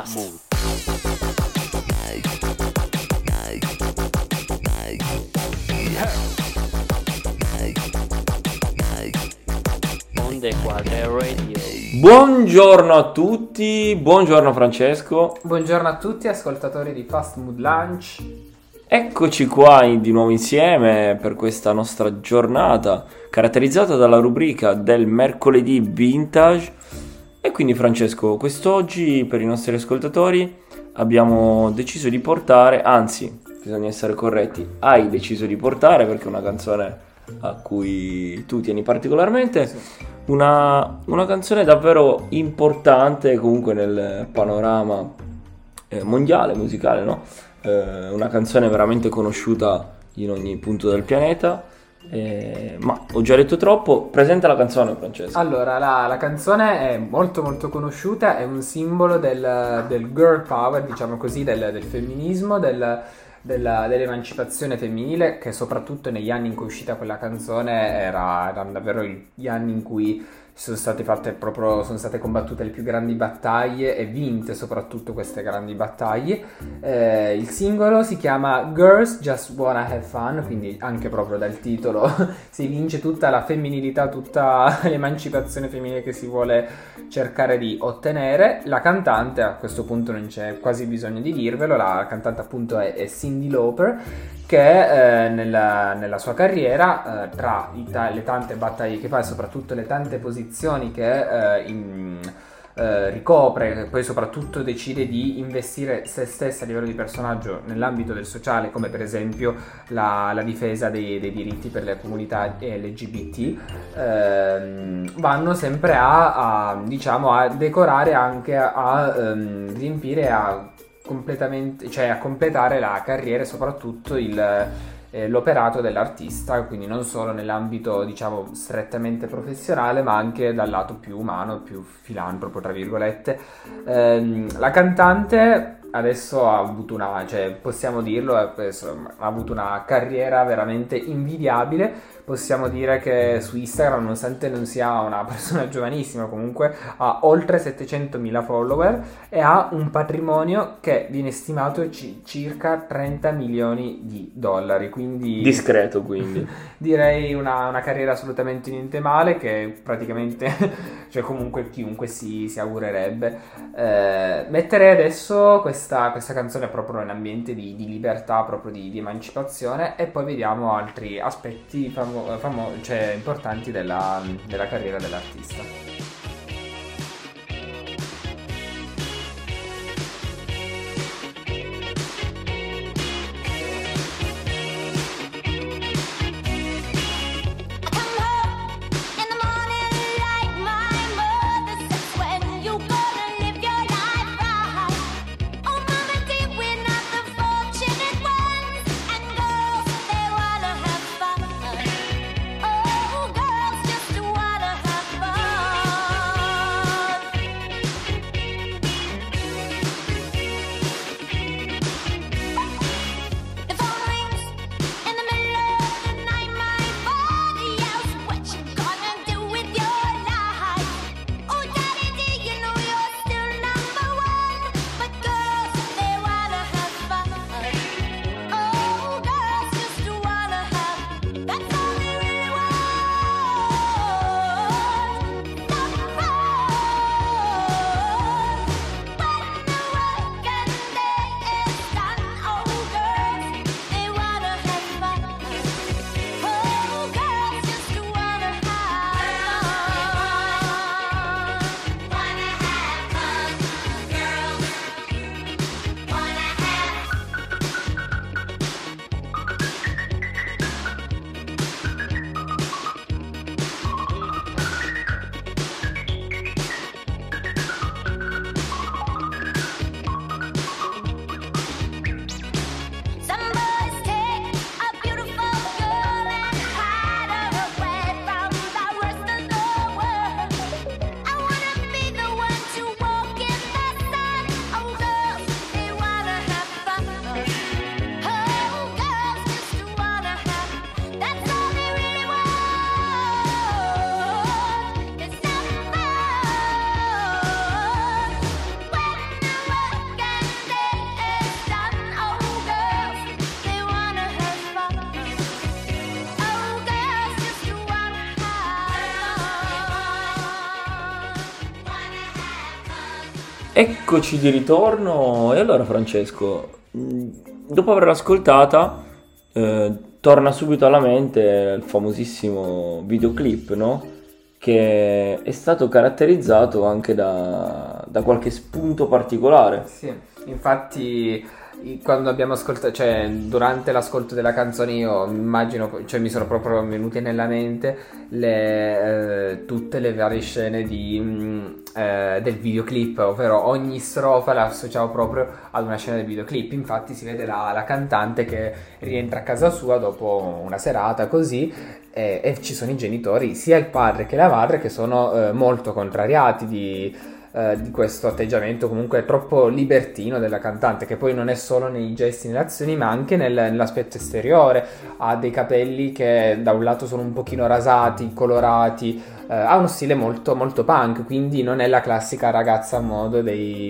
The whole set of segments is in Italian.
Fast. Onde Quadre Radio. Buongiorno a tutti, buongiorno Francesco. Buongiorno a tutti ascoltatori di Fast Mood Lunch. Eccoci qua di nuovo insieme per questa nostra giornata caratterizzata dalla rubrica del mercoledì vintage. E quindi Francesco, quest'oggi per i nostri ascoltatori abbiamo deciso di portare, anzi bisogna essere corretti, hai deciso di portare perché è una canzone a cui tu tieni particolarmente, Sì. una canzone davvero importante comunque nel panorama mondiale, musicale, no? Una canzone veramente conosciuta in ogni punto del pianeta. Ma ho già detto troppo, presenta la canzone Francesco. Allora, la canzone è molto molto conosciuta, è un simbolo del girl power, diciamo così, del femminismo, dell'emancipazione femminile, che soprattutto negli anni in cui è uscita quella canzone erano davvero gli anni in cui sono state combattute le più grandi battaglie e vinte soprattutto queste grandi battaglie. Il singolo si chiama Girls Just Wanna Have Fun, quindi anche proprio dal titolo si evince tutta la femminilità, tutta l'emancipazione femminile che si vuole cercare di ottenere. La cantante, a questo punto non c'è quasi bisogno di dirvelo, la cantante appunto è Cyndi Lauper, che nella sua carriera, tra le tante battaglie che fa e soprattutto le tante posizioni che ricopre, poi soprattutto decide di investire se stessa a livello di personaggio nell'ambito del sociale, come per esempio la difesa dei diritti per le comunità LGBT, vanno sempre a decorare, anche a riempire, completamente, cioè a completare la carriera e soprattutto l'operato dell'artista, quindi non solo nell'ambito diciamo strettamente professionale, ma anche dal lato più umano, più filantropo tra virgolette. La cantante adesso ha avuto possiamo dirlo, ha avuto una carriera veramente invidiabile. Possiamo dire che su Instagram, nonostante non sia una persona giovanissima, comunque ha oltre 700.000 follower e ha un patrimonio che viene stimato circa 30 milioni di dollari, quindi Discreto, quindi direi una carriera assolutamente niente male, che praticamente cioè comunque chiunque si augurerebbe. Metterei adesso questa canzone proprio in ambiente di libertà, proprio di emancipazione, e poi vediamo altri aspetti importanti della carriera dell'artista. Eccoci di ritorno. E allora Francesco, dopo averla ascoltata, torna subito alla mente il famosissimo videoclip, no? Che è stato caratterizzato anche da qualche spunto particolare. Sì, infatti quando abbiamo ascoltato, cioè durante l'ascolto della canzone io immagino, cioè mi sono proprio venute nella mente tutte le varie scene del videoclip, ovvero ogni strofa la associavo proprio ad una scena del videoclip. Infatti si vede la cantante che rientra a casa sua dopo una serata così e ci sono i genitori, sia il padre che la madre, che sono molto contrariati di questo atteggiamento comunque troppo libertino della cantante, che poi non è solo nei gesti e nelle azioni ma anche nell'aspetto esteriore. Ha dei capelli che da un lato sono un pochino rasati, colorati, ha uno stile molto, molto punk, quindi non è la classica ragazza a modo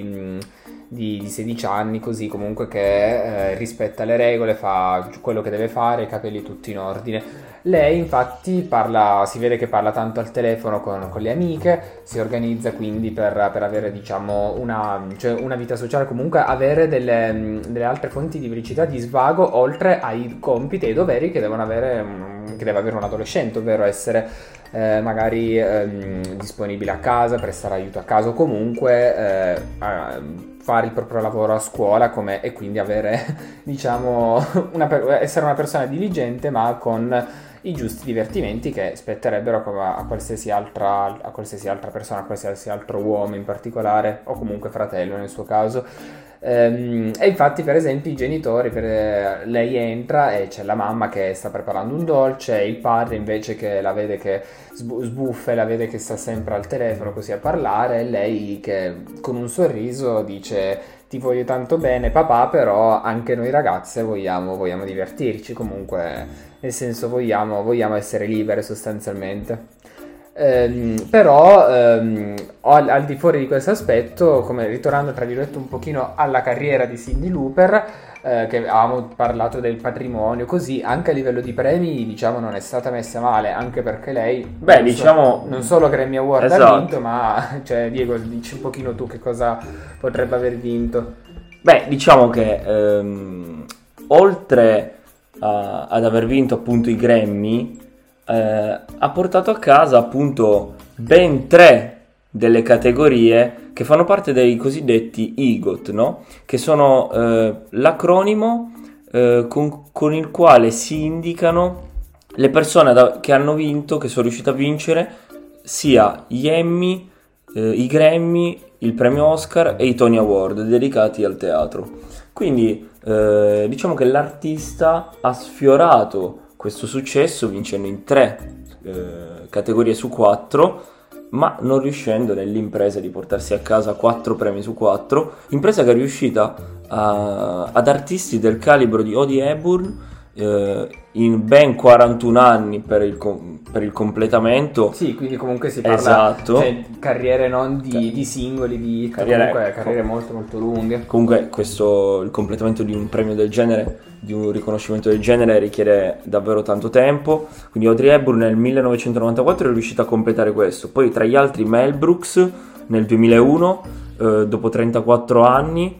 di 16 anni così, comunque che rispetta le regole, fa quello che deve fare, i capelli tutti in ordine. Lei infatti si vede che parla tanto al telefono con le amiche, si organizza quindi per avere diciamo una vita sociale, comunque avere delle altre fonti di felicità, di svago, oltre ai compiti e ai doveri che deve avere un adolescente, ovvero essere magari disponibile a casa, prestare aiuto a casa o comunque fare il proprio lavoro a scuola e quindi avere diciamo essere una persona diligente ma con i giusti divertimenti che spetterebbero a qualsiasi altra persona, a qualsiasi altro uomo in particolare, o comunque fratello nel suo caso. E infatti per esempio i genitori, lei entra e c'è la mamma che sta preparando un dolce, il padre invece che la vede che sbuffa e la vede che sta sempre al telefono così a parlare, e lei che con un sorriso dice: ti voglio tanto bene papà, però anche noi ragazze vogliamo divertirci, comunque nel senso vogliamo essere libere sostanzialmente. Però al di fuori di questo aspetto, come ritornando tra virgolette un pochino alla carriera di Cyndi Lauper, che avevamo parlato del patrimonio, così anche a livello di premi diciamo non è stata messa male, anche perché lei non solo Grammy Award ha vinto, ma cioè, Diego, dici un pochino tu che cosa potrebbe aver vinto. Beh, diciamo che oltre ad aver vinto appunto i Grammy, ha portato a casa appunto ben 3 delle categorie che fanno parte dei cosiddetti EGOT, no? Che sono l'acronimo con il quale si indicano le persone che hanno vinto, che sono riuscite a vincere sia gli Emmy, i Grammy, il premio Oscar e i Tony Award dedicati al teatro. Quindi diciamo che l'artista ha sfiorato questo successo vincendo in 3 categorie su 4, ma non riuscendo nell'impresa di portarsi a casa 4 premi su 4, impresa che è riuscita ad artisti del calibro di Audrey Hepburn in ben 41 anni per il completamento. Sì, quindi comunque si parla, esatto, cioè, carriere non di singoli, di carriere molto molto lunghe. Comunque il completamento di un premio del genere, di un riconoscimento del genere, richiede davvero tanto tempo. Quindi Audrey Hepburn nel 1994 è riuscita a completare questo. Poi tra gli altri Mel Brooks nel 2001 dopo 34 anni,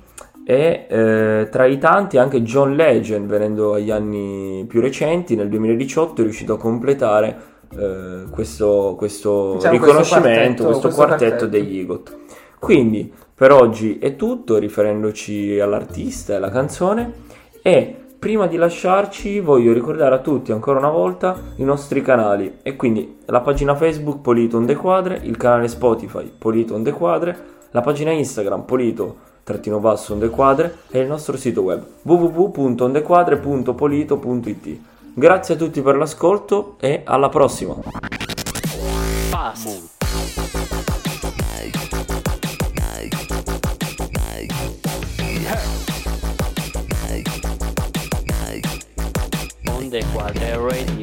e tra i tanti anche John Legend, venendo agli anni più recenti, nel 2018 è riuscito a completare questo diciamo riconoscimento, questo quartetto degli EGOT. Quindi per oggi è tutto, riferendoci all'artista e alla canzone, e prima di lasciarci voglio ricordare a tutti ancora una volta i nostri canali, e quindi la pagina Facebook Polito on the Quadre, il canale Spotify Polito on the Quadre, la pagina Instagram Polito_on the Quadre e il nostro sito web www.ondequadre.polito.it. Grazie a tutti per l'ascolto e alla prossima. On the Quadre Radio.